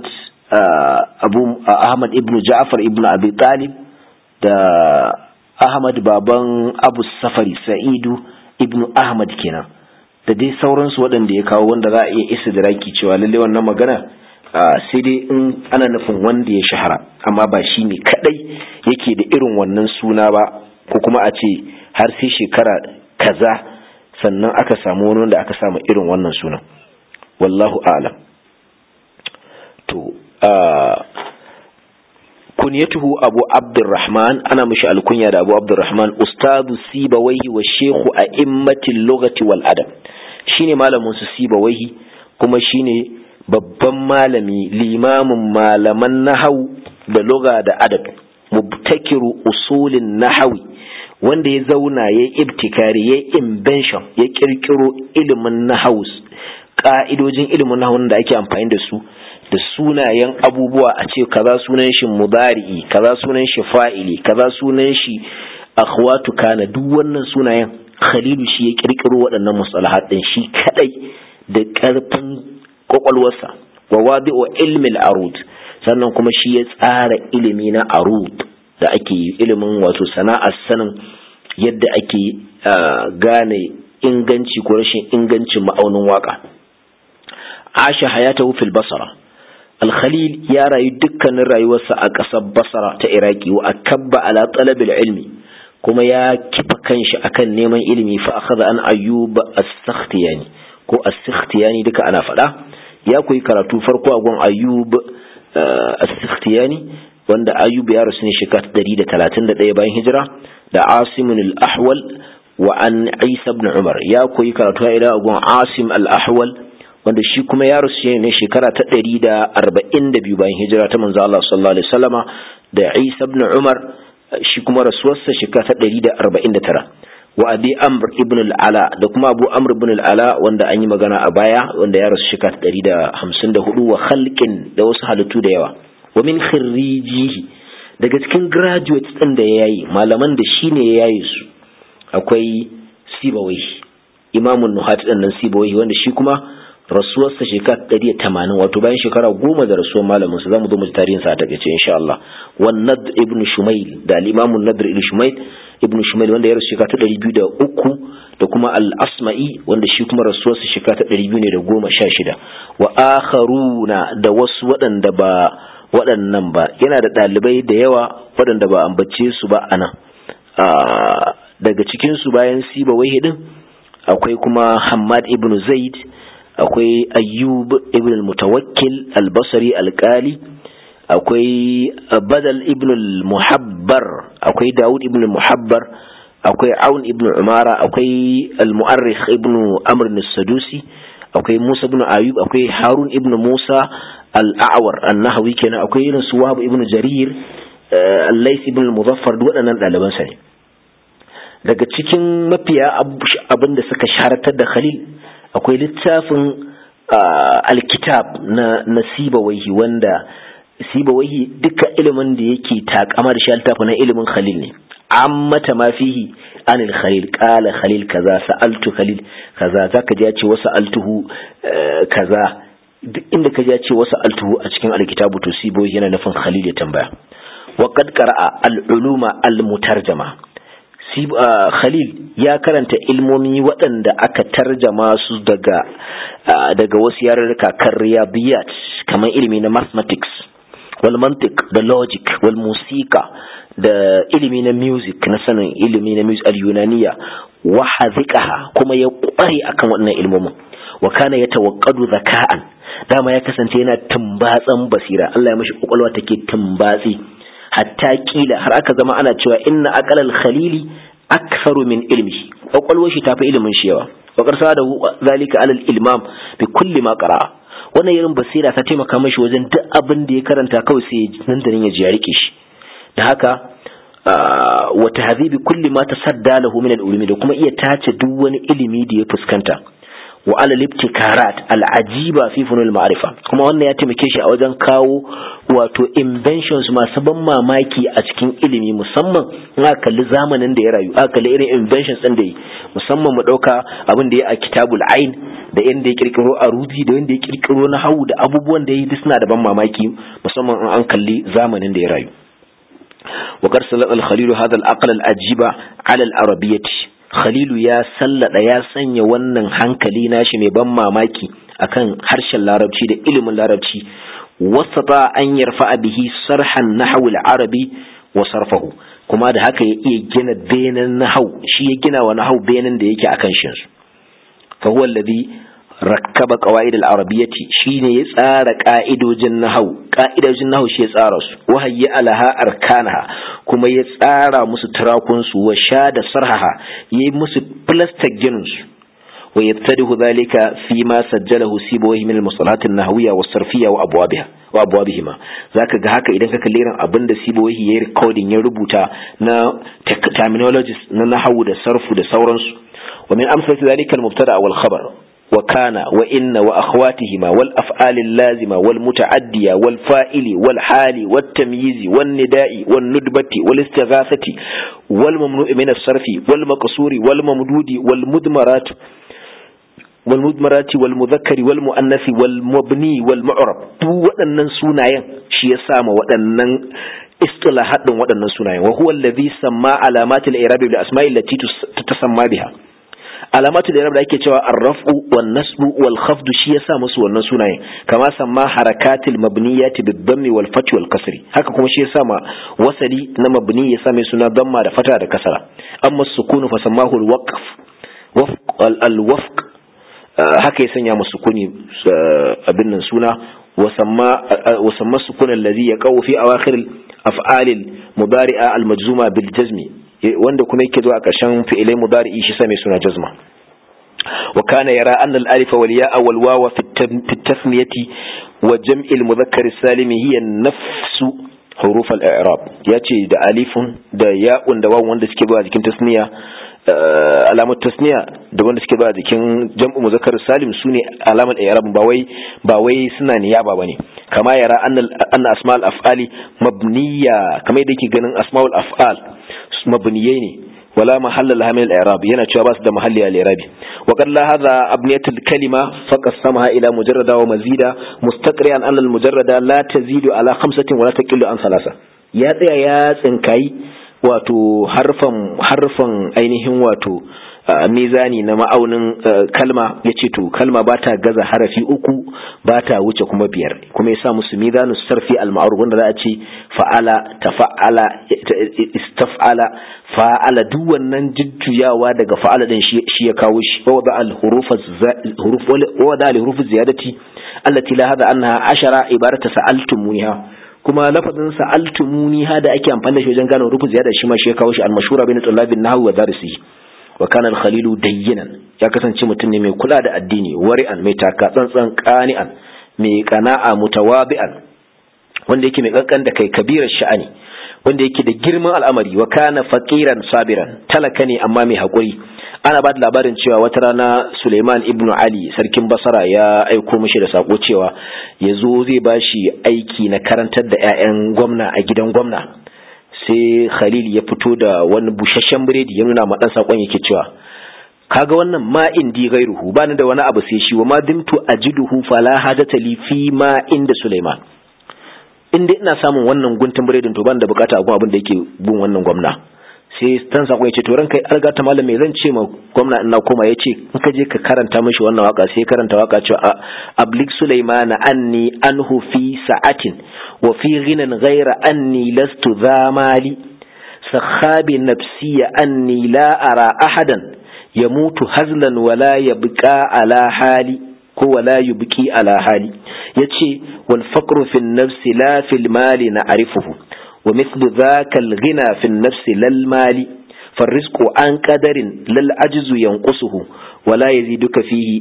Ahmad ibn Ja'far ibn Abi Talib, da Ahmad baban Abu Safari Sa'idu ibn Ahmad kenan, da dai sauransu waɗanda ya kawo, wanda za a iya istidraki cewa lalle wannan magana sai dai in ana nufin wanda ya shahara, amma ba shi ne kadai yake da irin wannan suna ba, ko kuma a ce har sai shekara kaza sannan aka samu wani wanda aka samu irin wannan sunan. Wallahu a'lam. To kunyatuhu Abu Abdurrahman, ana mishi alkunya da Abu Abdurrahman, ustadu Sibawayhi wa shekhu a'immatil lughati wal adab. Shine malamin su Sibawayhi, kuma shine babban malami, limamin malaman nahwu da lugha da adab, mubtakiru usulin nahwi, wanda ya zauna ya ibtikari, ya invention, ya kirkiro ilimin nahwu, ka'idojin ilimin nahwu da ake amfani da su, da sunayen abubuwa, a ce kaza sunan shi mudari'i, kaza sunan shi fa'ili, kaza sunan shi akhwatu kana, duk wannan sunayen Khalilu shi ya kirkiro waɗannan mustalahat din shi kadai da karfin kwakwalwarsa. Wa wadi'u ilmi al-arud, sannan kuma shi ya tsara ilimi na arud da ake yi, ilimin wato sana'ar sanin yadda ake gane inganci ko rashin ingancin ma'aunin waka. Asha hayatahu fil Basra. Al-Khalil ya rayu dukkanin rayuwarsa a ƙasar Basra ta Iraki, wa akabba ala talabil ilmi, kuma ya kifa kanshi akan neman ilimi. Fa akhadha an Ayyub as-Sakhtiyani ko as-Sakhtiyani, duka ana faɗa. Ya koyi karatu farko a gun Ayyub as-Sakhtiyani, wanda Ayyub ya rasu ne shekara 131 bayan hijira, da Asim al-Ahwal wa an Isa ibn Umar. Ya koyi karatu a gun Asim al-Ahwal, wanda shi kuma ya rasu ne shekara ta 142 bayan hijira ta manzo Allah sallallahu alaihi wasallama, da Isa ibn Umar shi kuma rasuwarsa shekara ta 149. Wa Abi Amr ibn al-Ala, da kuma Abu Amr ibn al-Ala, wanda an yi magana a baya, wanda ya rasu shekara ta 154. Wa khalqin, da wasu halittu da yawa. Wa min khirrijihi, daga cikin graduates din da yayi, malaman da shine ya yayi su, akwai Sibawayhi, imamun nuhat din nan Sibawayhi, wanda shi kuma rasuwarsa shekara 180, wato bayan shekara 10 da rasuwar malamin sa. Zamu zo mu ji tarihin sa a takeice insha Allah. Wan Nadr ibn Shumayl, da al-Imam an-Nadr ibn Shumayl wanda ya rasu shekara 203, da kuma al-Asma'i wanda shi kuma rasuwarsa shekara 216. Wa akharuna, da wasu waɗanda ba waɗannan ba. Yana da ɗalibai da yawa waɗanda ba ambace su ba anan, daga cikin su bayan Sibawayhi din akwai kuma Hammad ibn Zaid, akwai Ayyub ibn al-Mutawakkil al-Basri al-Qali, akwai Badal ibn al-Muhabbar, akwai Dawud ibn al-Muhabbar, akwai Aun ibn Umara, akwai al-Mu'arrikh ibn Amr as-Sadusi, akwai Musa ibn Ayub, akwai Harun ibn Musa al-A'war an-Nahawi kenan, akwai irin su Wahab ibn Jarir, al-Lays ibn al-Muzaffar, waɗannan ɗaliban sa ne. Daga cikin mafiya abin da suka sharatar da Khalil akwai littafin al-Kitab na Sibawayhi, wanda Sibawayhi duka ilimin da yake takama da shi littafin na ilimin Khalil ne. Ammata ma fihi anil Khalil, qala Khalil kaza, sa'altu Khalil kaza, zaka ji ya ce wasa altuhu kaza, duk inda ka ji ya ce wasa altuhu a cikin al-Kitabu to Sibawayhi yana nufin Khalil ya tambaya. Wa qad qara'a al-uluma al-mutarjama, Khalil ya karanta ilmomi waɗanda aka tarjama su daga wasu yarurruka kan riyadiyat, kamar ilimi na mathematics wal mantiq da logic wal musika, da ilimi na music, na sanin ilimi na music al-yunaniya, wa haziqaha, kuma ya kware akan waɗannan ilmomin. Wa kana yatawaqqadu zaka'an, dama ya kasance yana tumbatsan basira, Allah ya mishi kokolwa take tumbatsi, hatta kila har aka zama ana cewa inna aqalal khalili aktharu min ilmihi, kokolwar shi tafi ilimin shi yawa. wa qarsa da zalika alal ilmam bi kulli ma qara'a, wannan irin basira ta taimaka mishi wajen duk abin da ya karanta kawai sai nan da nan ya ji ya rike shi. Da haka wa tahdhibi kulli ma tasadda lahu min al-ulumi, da kuma iya tace duk wani ilimi da ya fuskanta. Wa ala al-ibtikarat al-ajiba fi funul ma'rifa, kuma wannan ya taimake shi a wajen kawo wato inventions masu ban mamaki a cikin ilimi, musamman in aka kalli zamanin da ya rayu, aka kalli irin inventions din da yi, musamman mu dauka abin da ya a kitabul ain, da inda ya kirkiro arudi, da inda ya kirkiro nahwu, da abubuwan da ya yi suna da ban mamaki, musamman in an kalli zamanin da ya rayu. wa qarsala al-khalil hadha al-aql al-ajiba ala al-arabiyyah, Khalilu ya sallada, ya sanya wannan hankali nashi mai ban mamaki akan harshen larabci da ilimin larabci. Wasata an yarfa bihi sarhan nahwu al-arabi wa sarfahu, kuma da haka ya iya gina benen nahwu, shi ya gina wa nahwu benen da yake akan shi. Fa huwa alladhi rakkaba qawaid al-arabiyyati, shine ya tsara ka'idojin nahwu shi ya tsara su, wa hayya alaha arkanaha, kuma ya tsara musu turakun su, wa shada sarhaha, yayi musu plastic ginin su. wa yattadihu dhalika fi ma sajjalahu Sibawayhi min al-musalahat an-nahwiyya was-sarfiyya wa abwabihima. Zaka ga haka idan ka kalli irin abinda Sibawayhi yayi recording, ya rubuta na terminologies na nahwu da sarfu da sauransu. wa min amsalati dhalika al-mubtada wal khabar وكان وإن وأخواتهما والأفعال اللازمة والمتعدية والفائل والحال والتمييز والنداء والندبة والاستغاثة والممنوع من الصرف والمقصور والممدود والمدمرات والمذكر والمؤنث والمبني والمعرب. waɗannan sunayen shi ya sama waɗannan istilahat din waɗannan sunayen. وهو الذي سمى علامات الإعراب بالأسماء التي تتسمى بها. Alamatu da yarab da ake cewa arrafu wan nasbu wal khafd, shi yasa musu wannan sunayen, kama samma harakatil mabniyati bid dammi wal fath wal kasri, haka kuma shi yasa ma wasali na mabni yasa mai suna damma da fata da kasra. Amma sukunu fa sammahu al waqf al wafq, haka ya sanya musu sukuni abin nan suna, wa samma sukun alladhi yaqau fi awakhir al af'al al mudari'a al majzuma bil jazmi, wanda kuma yake zuwa ƙarshen fi'ilai mudari'i shi sa mai suna jazma. wa kana yara anna al-alif wal ya'a wal wawa fi at-tasmiyati wa jam'i al-mudhakkar as-salim hiya nafsu huruf al-i'rab. Yace da alifun da ya'un da wawan wanda suke ba jikin tasniya, alamar tasniya da wanda suke ba jikin jam'u mudhakkar salim sune alamar i'rab, ba wai suna niyaba bane. kama yara anna asma al-af'ali mabniya, kama yadda yake ganin asma'ul af'al mabniyai ne, wala mahalla laha min al-i'rab, yana cewa ba su da mahalli al-i'rabi. wa qad la hadha abniyatul kalima faqassamaha ila mujarrada wa mazida mustaqri'an anna al-mujarrada la tazidu ala 5 wa la taqillu an 3. ya tsaya ya tsinkai wato harfan ainihin wato mizani na ma'aunin kalma yace to kalma ba ta gaza harafi 3 ba ta wuce kuma 5 kuma ya sa musu mizanu sarfi al-ma'ruf wanda za a ce fa'ala tafa'ala istaf'ala fa'ala duk wannan jujjuyawa daga fa'ala din shi ya kawo shi wada al-huruf ziyadati allati la hada annaha 10 ibarata sa'altumuniha kuma lafazin sa'altumuniha da ake amfani da shi wajen gane huruf ziyada shi ma shi ya kawo shi al-mashhura bain tullabin nahwi wa darisi wa kana al-khalilu dayyinan ya kasance mutum ne mai kula da addini wari'an mai taka tsantsan qani'an mai qana'a mutawabi'an wanda yake mai kankan da kai kabirar sha'ani wanda yake da girman al'amari wa kana faqiran sabiran talaka ne amma mai hakuri ana ba da labarin cewa wata rana Suleiman ibn Ali sarkin Basra ya aiko mishi da sako cewa yazo zai bashi aiki na karantar da ƴaƴan gwamna a gidan gwamna sai Khalil ya fito da wani bushashshen biredi ya nuna ma dan sakon yake cewa kaga wannan ma indi gairuhu bani da wani abu sai shi wa ma dimtu ajiduhu fala hajata li fi ma inda Suleiman inda ina samun wannan guntun biredin to ban da bukata abu abin da yake bin wannan gwamna sai tan sako yace to ranka alga ta malam me zan ce ma gwamna ina koma yace in ka je ka karanta mishi wannan waka sai karanta waka cewa ablik Sulaiman anni anhu fi sa'atin wa fi ghinan ghayra anni lastu dhamali sakhabi nafsi anni la ara ahadan yamutu hazlan wala yabqa ala hali ko wala yubki ala hali yace wal faqru fi an-nafsi la fil mali na'rifuhu ومثل ذاك الغنى في النفس للمال فالرزق عن قدر للعجز ينقصه ولا يزيدك فيه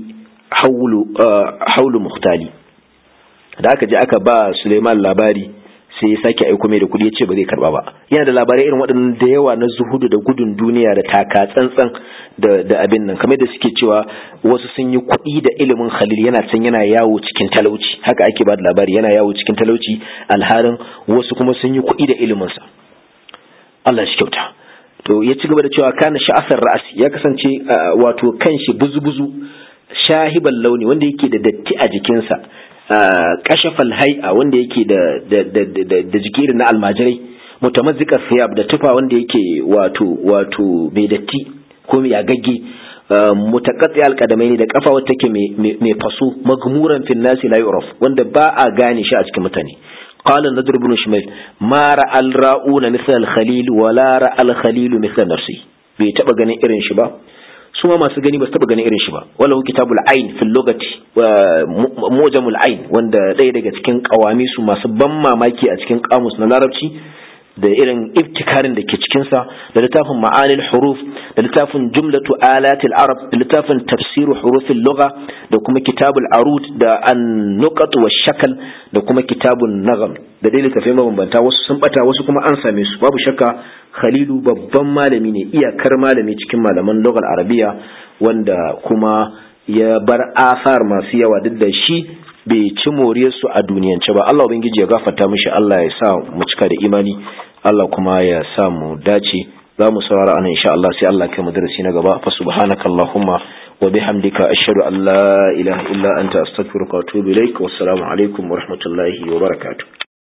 حول مختالي da aka je aka ba Suleiman labari sai ya sake aiko mai da kudi yace ba zai karba ba yana da labarai irin waɗannan da yawa na zuhudu da gudun duniya da taka tsantsan da abin nan kamar da suke cewa wasu sun yi kuɗi da ilimin Khalil yana can yana yawo cikin talauci haka ake ba da labari yana yawo cikin talauci alharin wasu kuma sun yi kuɗi da ilimin sa Allah shi kyauta to ya ci gaba da cewa kana sha'asar ra'asi ya kasance wato kanshi buzu-buzu shahiban launi wanda yake da datti a jikinsa kashafal hay'a wanda yake da jiki na almajirai mutamazzika thiyab da tufa wanda yake wato mai datti ko mai agagge mutaqatti alqadamaini da kafa wacce take mai faso magmuran fil nasi la yuraf wanda ba a gane shi a cikin mutane qala nadr ibn shumayl ma ra'al ra'una misal al-khalil wa la ra'al khalil misal nafsi bai taba ganin irin shi ba su ma masu gani ba su taba ganin irin shi ba walahu kitabul ain fil lugati wa mujamul ain wanda ɗaya daga cikin kawami su masu ban mamaki a cikin kamus na larabci da irin ibtikarin da ke cikin sa da littafin ma'anil huruf da littafin jumlatu alatil arab da littafin tafsiru hurufil lugha da kuma kitabul arud da an-nuqat wa shakal da kuma kitabun nagham da dai littafai mabambanta wasu sun bata wasu kuma an same su babu shakka Khalilu babban malami ne iyakar malami cikin malaman lughal arabiya wanda kuma ya bar asar masu yawa duk da shi bai ci moriyarsu a duniyance ba Allah ubangiji ya gafarta mishi Allah ya sa mu cika da imani Allah kuma ya sa mu dace za mu saurara anan insha Allah sai Allah kai mu darasi na gaba fa subhanakallahumma wa bihamdika ashhadu an la ilaha illa anta astaghfiruka wa atubu ilaik wassalamu alaikum wa rahmatullahi wa barakatuh